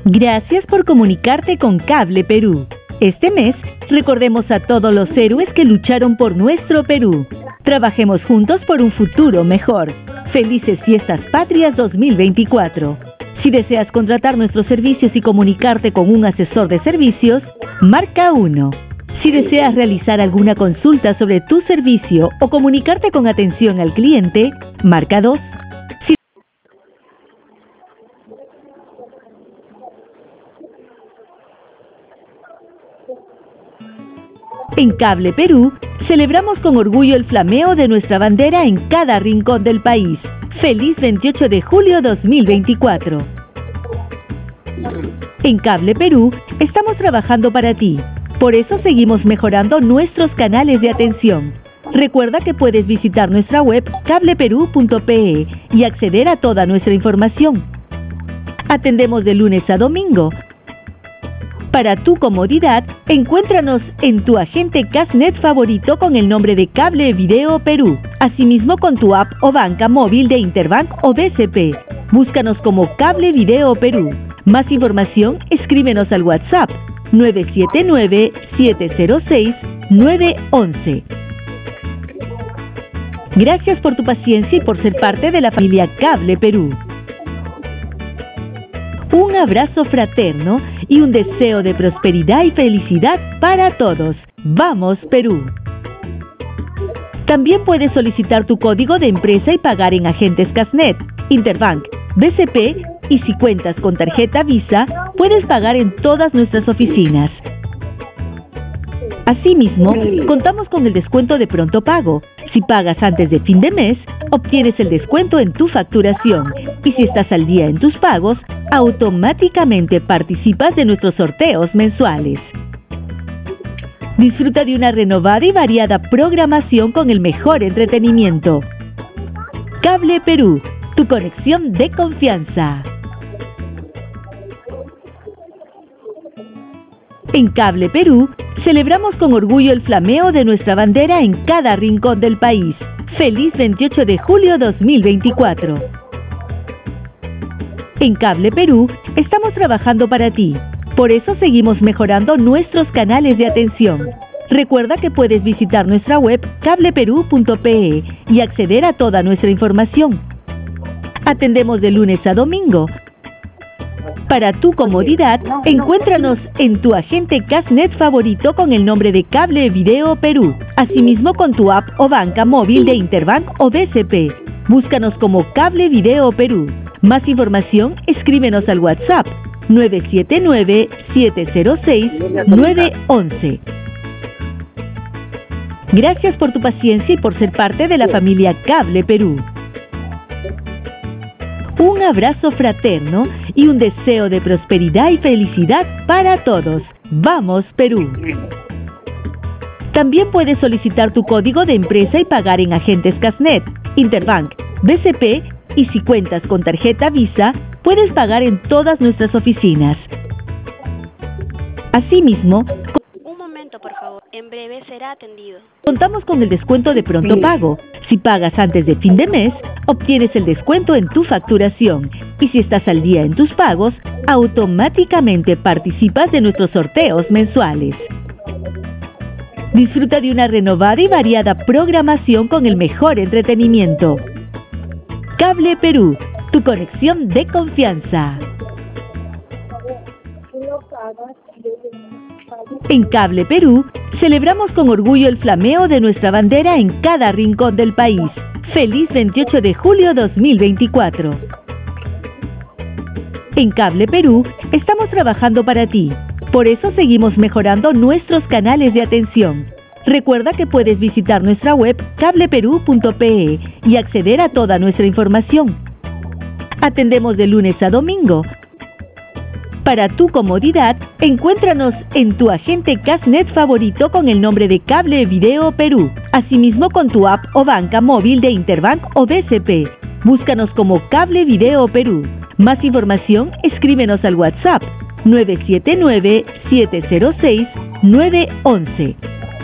Gracias por comunicarte con Cable Perú. Este mes, recordemos a todos los héroes que lucharon por nuestro Perú. Trabajemos juntos por un futuro mejor. Felices Fiestas Patrias 2024. Si deseas contratar nuestros servicios y comunicarte con un asesor de servicios, marca 1. Si deseas realizar alguna consulta sobre tu servicio o comunicarte con atención al cliente, marca 2. En Cable Perú, celebramos con orgullo el flameo de nuestra bandera en cada rincón del país. ¡Feliz 28 de julio 2024! En Cable Perú, estamos trabajando para ti. Por eso seguimos mejorando nuestros canales de atención. Recuerda que puedes visitar nuestra web cableperú.pe y acceder a toda nuestra información. Atendemos de lunes a domingo. Para tu comodidad, encuéntranos en tu agente Cashnet favorito con el nombre de Cable Video Perú. Asimismo con tu app o banca móvil de Interbank o BCP. Búscanos como Cable Video Perú. Más información, escríbenos al WhatsApp 979-706-911. Gracias por tu paciencia y por ser parte de la familia Cable Perú. Un abrazo fraterno y un deseo de prosperidad y felicidad para todos. ¡Vamos, Perú! También puedes solicitar tu código de empresa y pagar en agentes Cashnet, Interbank, BCP y si cuentas con tarjeta Visa, puedes pagar en todas nuestras oficinas. Asimismo, contamos con el descuento de pronto pago. Si pagas antes de fin de mes, obtienes el descuento en tu facturación. Y si estás al día en tus pagos, automáticamente participas de nuestros sorteos mensuales. Disfruta de una renovada y variada programación con el mejor entretenimiento. Cable Perú, tu conexión de confianza. En Cable Perú, celebramos con orgullo el flameo de nuestra bandera en cada rincón del país. ¡Feliz 28 de julio 2024! En Cable Perú, estamos trabajando para ti. Por eso seguimos mejorando nuestros canales de atención. Recuerda que puedes visitar nuestra web cableperú.pe y acceder a toda nuestra información. Atendemos de lunes a domingo. Para tu comodidad, encuéntranos en tu agente Cashnet favorito con el nombre de Cable Video Perú. Asimismo con tu app o banca móvil de Interbank o BCP. Búscanos como Cable Video Perú. Más información, escríbenos al WhatsApp 979-706-911. Gracias por tu paciencia y por ser parte de la familia Cable Perú. Un abrazo fraterno y un deseo de prosperidad y felicidad para todos. ¡Vamos, Perú! También puedes solicitar tu código de empresa y pagar en agentes Cashnet, Interbank, BCP y si cuentas con tarjeta Visa, puedes pagar en todas nuestras oficinas. Asimismo, un momento, por favor. En breve será atendido. Contamos con el descuento de pronto pago. Si pagas antes de fin de mes, obtienes el descuento en tu facturación. Y si estás al día en tus pagos, automáticamente participas de nuestros sorteos mensuales. Disfruta de una renovada y variada programación con el mejor entretenimiento. Cable Perú, tu conexión de confianza. En Cable Perú, celebramos con orgullo el flameo de nuestra bandera en cada rincón del país. ¡Feliz 28 de julio 2024! En Cable Perú, estamos trabajando para ti. Por eso seguimos mejorando nuestros canales de atención. Recuerda que puedes visitar nuestra web cableperú.pe y acceder a toda nuestra información. Atendemos de lunes a domingo. Para tu comodidad, encuéntranos en tu agente Cashnet favorito con el nombre de Cable Video Perú. Asimismo con tu app o banca móvil de Interbank o BCP. Búscanos como Cable Video Perú. Más información, escríbenos al WhatsApp 979-706-911.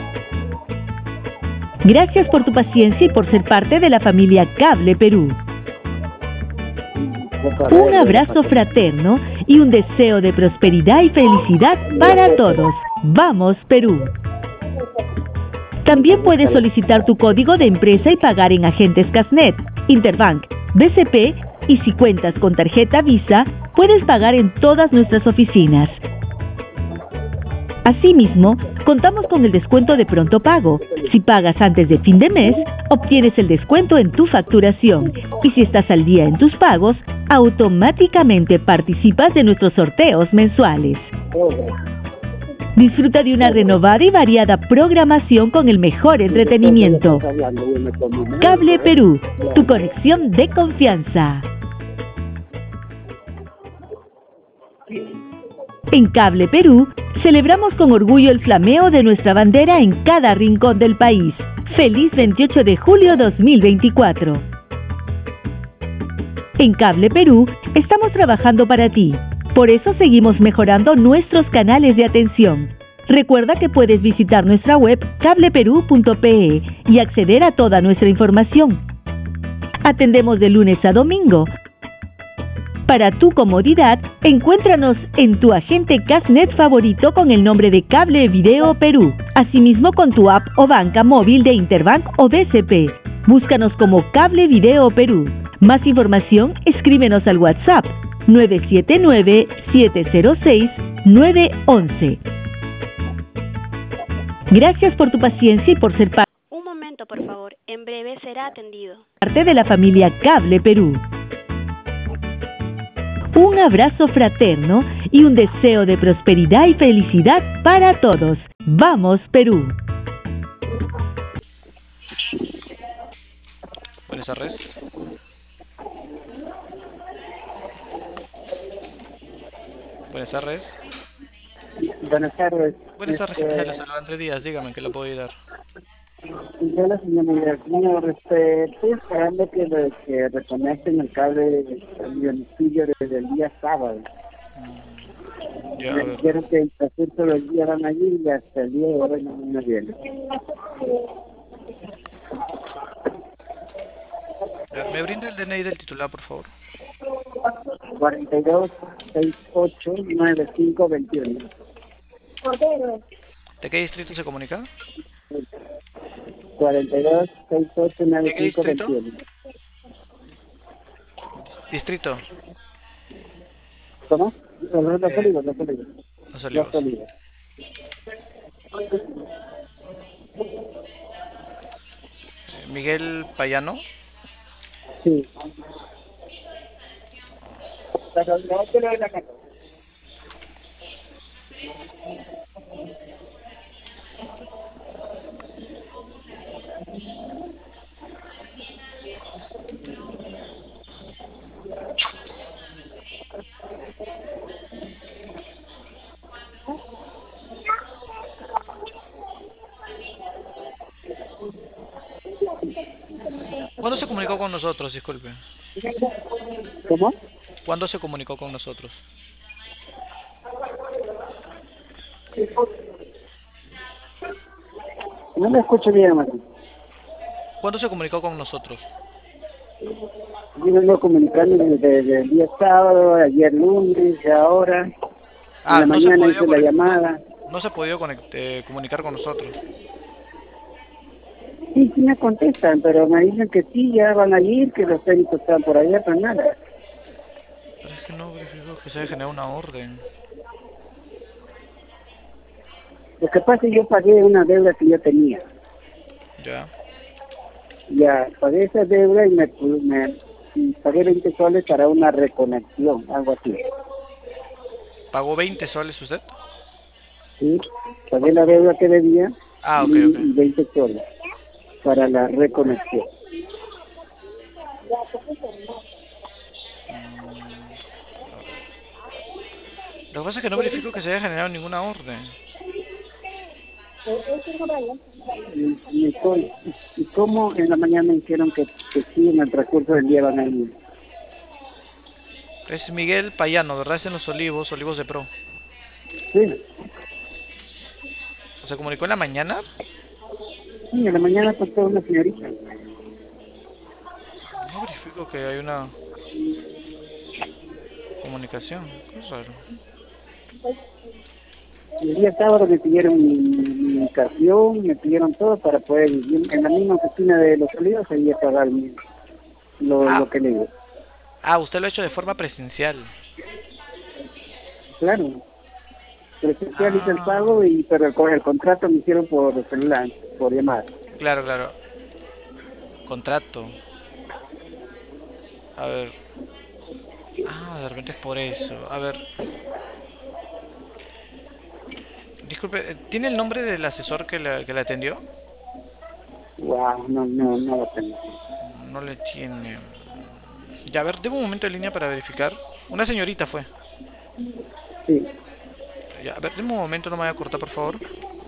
Gracias por tu paciencia y por ser parte de la familia Cable Perú. Un abrazo fraterno y un deseo de prosperidad y felicidad para todos. ¡Vamos, Perú! También puedes solicitar tu código de empresa y pagar en agentes Casnet, Interbank, BCP y si cuentas con tarjeta Visa, puedes pagar en todas nuestras oficinas. Asimismo, contamos con el descuento de pronto pago. Si pagas antes de fin de mes, obtienes el descuento en tu facturación. Y si estás al día en tus pagos, automáticamente participas de nuestros sorteos mensuales. Disfruta de una renovada y variada programación con el mejor entretenimiento. Cable Perú, tu conexión de confianza. En Cable Perú, celebramos con orgullo el flameo de nuestra bandera en cada rincón del país. ¡Feliz 28 de julio 2024! En Cable Perú, estamos trabajando para ti. Por eso seguimos mejorando nuestros canales de atención. Recuerda que puedes visitar nuestra web cableperú.pe y acceder a toda nuestra información. Atendemos de lunes a domingo. Para tu comodidad, encuéntranos en tu agente Casnet favorito con el nombre de Cable Video Perú. Asimismo con tu app o banca móvil de Interbank o BCP. Búscanos como Cable Video Perú. Más información, escríbenos al WhatsApp 979-706-911. Gracias por tu paciencia y por ser Un momento, por favor. En breve será atendido. parte de la familia Cable Perú. Un abrazo fraterno y un deseo de prosperidad y felicidad para todos. ¡Vamos, Perú! Buenas tardes. Buenas tardes. Buenas tardes. Buenas tardes, ¿qué tal? Les saluda Andrés Díaz, dígame, ¿en qué le puedo ayudar? Yo la señora, señor, estoy esperando que reconecten el cable del domicilio desde el día sábado. Ya, a Me ver. dijeron que el transcurso del día van a ir y hasta el día de hoy no me viene. ¿Me brinda el DNI del titular, por favor? 42 68 95 21. ¿De qué distrito se comunica? 42 68 ¿De qué 95 distrito? 21. Distrito. ¿Cómo? Los Olivos, Los Olivos. Los Olivos. Los Olivos. Miguel Payano. Sí. Pero no te lo de la casa. ¿Cuándo se comunicó con nosotros? Disculpe. ¿Cómo? ¿Cuándo se comunicó con nosotros? No me escucho bien, Martín. ¿Cuándo se comunicó con nosotros? Yo vengo comunicando desde el día sábado, ayer lunes, ahora. En la no se mañana podía hice la llamada. no se podía comunicar con nosotros. Sí, sí me contestan, pero me dicen que sí, ya van a ir, que los técnicos están por allá, pero nada. Pero es que no verificó que se haya generado una orden. Lo que pasa es que yo pagué una deuda que yo tenía. Ya. Ya, pagué esa deuda y me pagué 20 soles para una reconexión, algo así. ¿Pagó 20 soles usted? ¿Sí? Pagué la deuda que debía Ah, ok, y ok. 20 soles para la reconexión. Lo que pasa es que no verifico que se haya generado ninguna orden. ¿Y cómo en la mañana dijeron que sí, en el transcurso del día van a ir? Es Miguel Payano, ¿verdad? Es en Los Olivos, Olivos de Pro. Sí, ¿Se comunicó en la mañana? sí, en la mañana pasó una señorita. No verifico que hay una comunicación. Qué raro. El día sábado me pidieron mi ubicación, me pidieron todo para poder vivir en la misma oficina de los Olivos y pagar Ah, lo que le digo. usted lo ha hecho de forma presencial. Claro, presencial hice el Ah, pago, pero el contrato me hicieron por celular, por llamada. claro, claro. Contrato. A ver. De repente es por eso. A ver. Disculpe, ¿tiene el nombre del asesor que le atendió? Wow, no lo tengo. No le tiene. Ya, a ver, deme un momento en línea para verificar. Una señorita fue. Sí. Ya, a ver, deme un momento, no me vaya a cortar, por favor.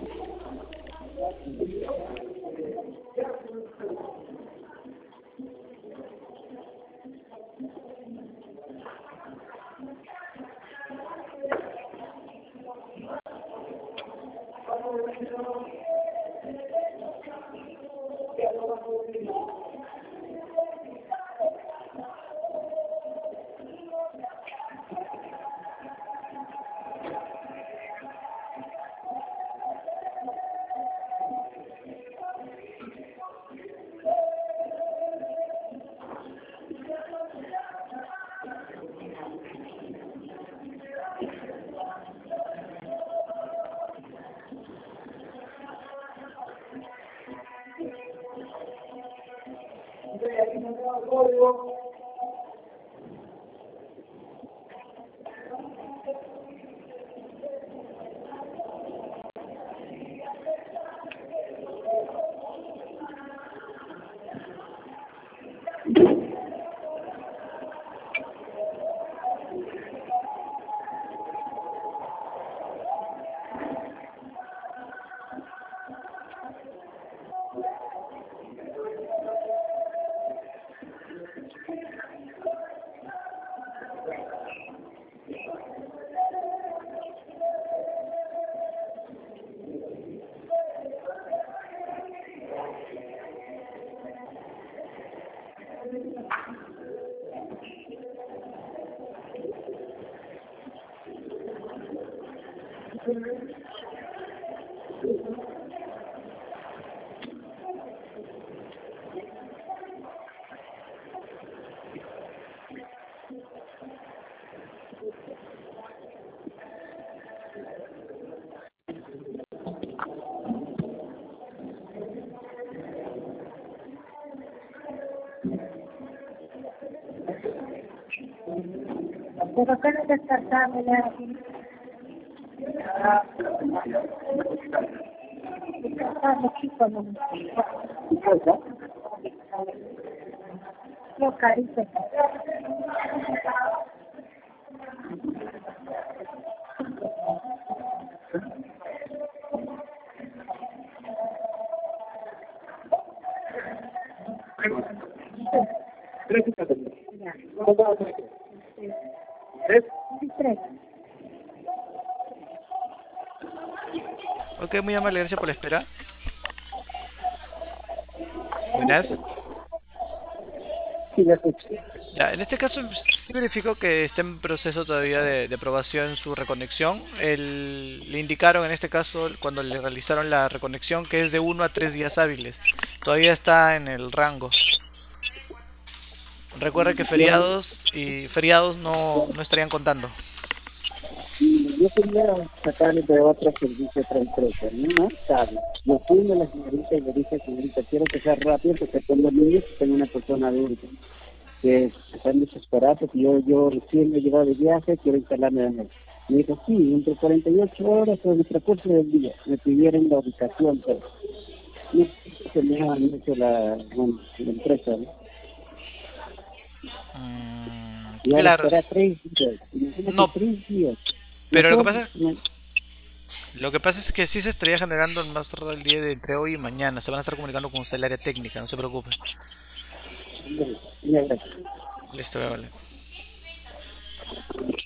Pero que no descartable la descartable chico no. Yo carito. Tres. Ok, muy amable, gracias por la espera. Buenas. Sí, la escuché. Ya, en este caso sí verifico que está en proceso todavía de aprobación su reconexión. Le indicaron en este caso cuando le realizaron la reconexión que es de 1 a 3 días hábiles. Todavía está en el rango. Recuerda que Yo, feriados no estarían contando. yo quería sacarle de otro servicio, otra empresa, ¿no? ¿Sabe? Yo fui a la señorita y le dije, señorita, quiero que sea rápido porque tengo niños y tengo una persona adulta que están desesperados y yo recién me he llegado de viaje, quiero instalarme de nuevo. Me dijo, sí, entre 48 horas o en el transcurso del día. Me pidieron la ubicación, pero no sé si me han hecho la empresa, ¿no? Y ahora Claro, esperar 3 días. Imagínate no, 3 días. pero Mejor, lo que pasa es que sí se estaría generando en más tarde el día de entre hoy y mañana. Se van a estar comunicando con usted el área técnica, no se preocupe. ya, Listo, vale.